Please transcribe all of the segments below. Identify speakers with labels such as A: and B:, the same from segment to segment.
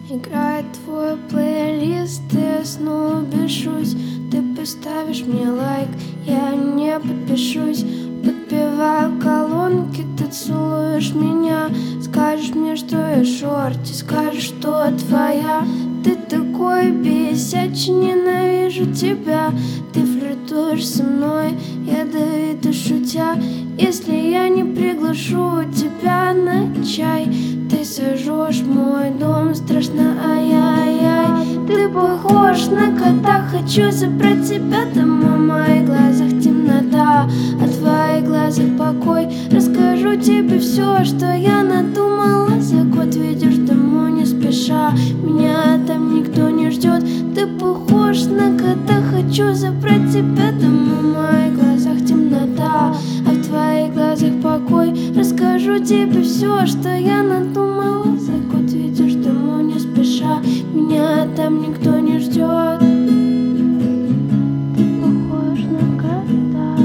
A: Играет твой плейлист, и я снова бешусь. Ты поставишь мне лайк, я не подпишусь. Подпеваю колонки, ты целуешь меня. Скажешь мне, что я шорти, скажешь, что твоя. Ты такой бесячий, ненавижу тебя. Ты флиртуешь со мной, ядовито шутя. Если я не приглашу тебя на чай, ты сожжешь мой дом, страшно, ай-яй-яй. Ты похож на кота, хочу забрать тебя домой. В моих глазах темнота, а в твоих глазах покой. Расскажу тебе все, что я надумала за год. Ведешь домой не спеша, меня там никто не ждет. Ты похож на кота, хочу забрать тебя домой. В моих глазах темнота, а в твоих глазах покой. Расскажу тебе все, что я надумала за год. Ведешь домой не спеша, меня там никто не ждет. Ты похож на кота.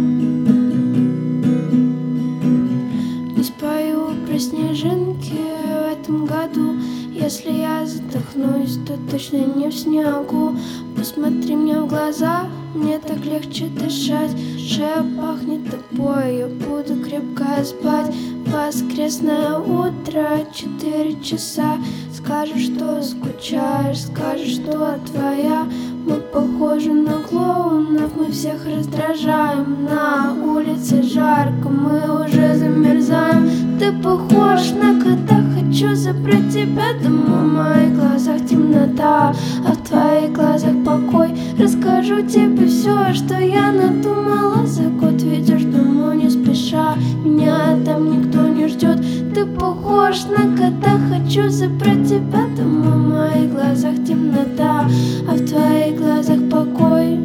A: Не спою про снежинки в этом году. Если я задохнусь, то точно не в снегу. Посмотри мне в глаза, мне так легче дышать. Шея пахнет тобой, я буду крепко спать. Воскресное утро, 4 часа. Скажешь, что скучаешь, скажешь, что твоя. Мы похожи на клоунов, мы всех раздражаем. На улице жарко, мы уже замерзаем. Ты похож на кота, хочу забрать тебя домой. В моих глазах темнота, а в твоих глазах покой. Расскажу тебе все, что я надумала за год. Ведешь домой не спеша, меня там никто не ждет. Ты похож на кота, хочу забрать тебя домой. В моих глазах темнота, а в твоих глазах покой.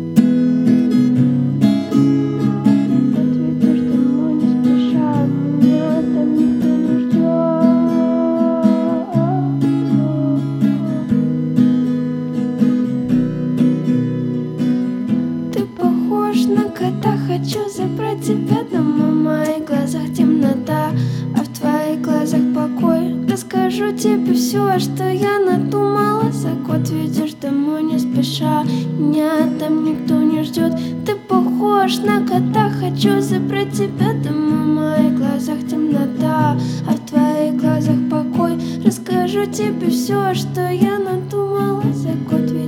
A: Хочу забрать тебя домой. В моих глазах темнота, а в твоих глазах покой. Расскажу тебе все, что я надумала за год. Ведешь домой не спеша, меня там никто не ждет. Ты похож на кота, хочу забрать тебя домой. В моих глазах темнота, а в твоих глазах покой. Расскажу тебе все, что я надумала за год.